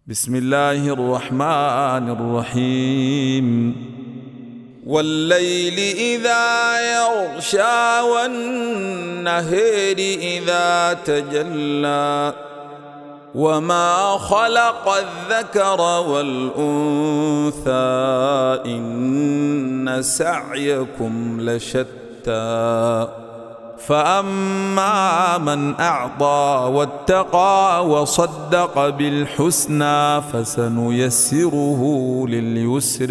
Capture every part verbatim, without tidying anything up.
بسم الله الرحمن الرحيم. والليل إذا يغشى والنهر إذا تجلى وما خلق الذكر والأنثى إن سعيكم لشتى فأما من أعطى واتقى وصدق بالحسنى فسنيسره لليسر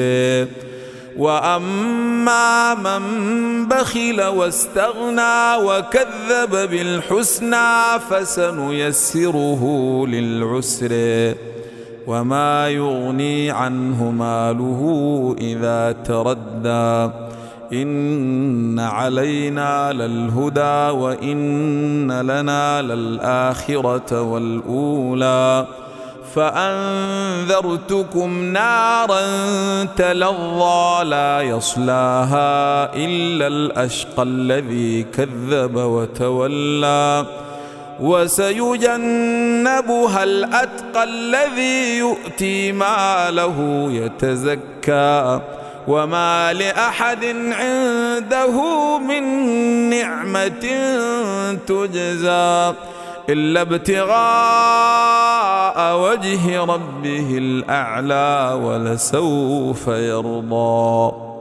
وأما من بخل واستغنى وكذب بالحسنى فسنيسره للعسر وما يغني عنه ماله إذا تردى إن علينا للهدى وإن لنا للآخرة والأولى فأنذرتكم نارا تلظى لا يصلاها إلا الأشقى الذي كذب وتولى وسيجنبها الأتقى الذي يؤتي ماله يتزكى وما لأحد عنده من نعمة تجزى إلا ابتغاء وجه ربه الأعلى ولسوف يرضى.